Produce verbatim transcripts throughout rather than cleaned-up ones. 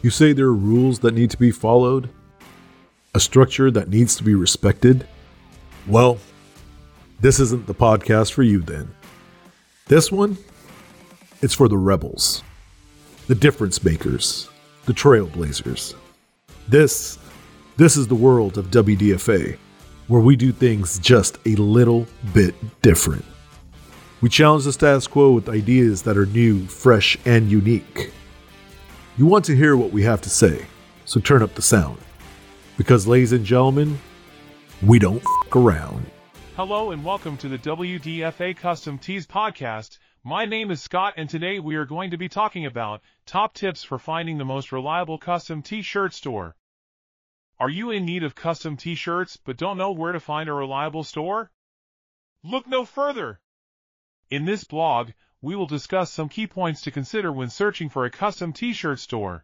You say there are rules that need to be followed? A structure that needs to be respected? Well, this isn't the podcast for you then. This one, it's for the rebels, the difference makers, the trailblazers. This, this is the world of W D F A, where we do things just a little bit different. We challenge the status quo with ideas that are new, fresh, and unique. You want to hear what we have to say, so turn up the sound. Because, ladies and gentlemen, we don't f*** around. Hello and welcome to the W D F A Custom Tees podcast. My name is Scott and today we are going to be talking about top tips for finding the most reliable custom t-shirt store. Are you in need of custom t-shirts but don't know where to find a reliable store? Look no further. In this blog, we will discuss some key points to consider when searching for a custom t-shirt store.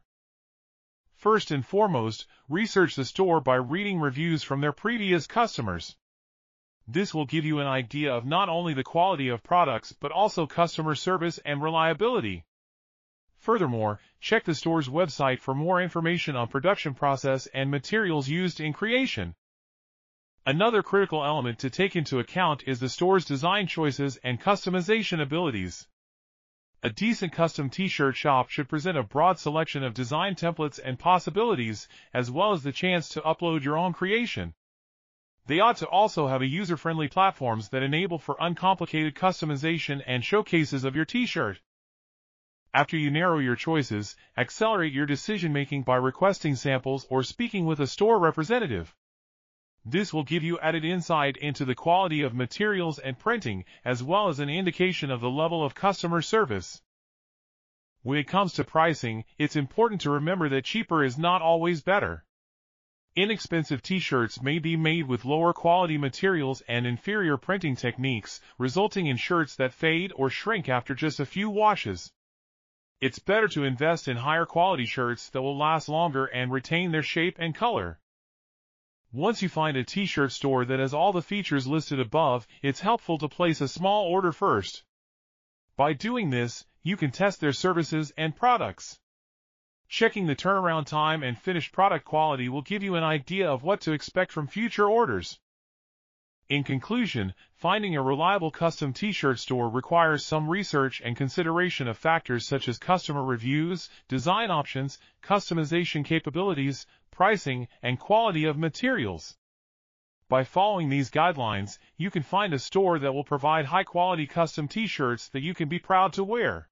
First and foremost, research the store by reading reviews from their previous customers. This will give you an idea of not only the quality of products but also customer service and reliability. Furthermore, check the store's website for more information on production process and materials used in creation. Another critical element to take into account is the store's design choices and customization abilities. A decent custom t-shirt shop should present a broad selection of design templates and possibilities, as well as the chance to upload your own creation. They ought to also have a user-friendly platforms that enable for uncomplicated customization and showcases of your t-shirt. After you narrow your choices, accelerate your decision-making by requesting samples or speaking with a store representative. This will give you added insight into the quality of materials and printing, as well as an indication of the level of customer service. When it comes to pricing, it's important to remember that cheaper is not always better. Inexpensive t-shirts may be made with lower quality materials and inferior printing techniques, resulting in shirts that fade or shrink after just a few washes. It's better to invest in higher quality shirts that will last longer and retain their shape and color. Once you find a t-shirt store that has all the features listed above, it's helpful to place a small order first. By doing this, you can test their services and products. Checking the turnaround time and finished product quality will give you an idea of what to expect from future orders. In conclusion, finding a reliable custom t-shirt store requires some research and consideration of factors such as customer reviews, design options, customization capabilities, pricing, and quality of materials. By following these guidelines, you can find a store that will provide high-quality custom t-shirts that you can be proud to wear.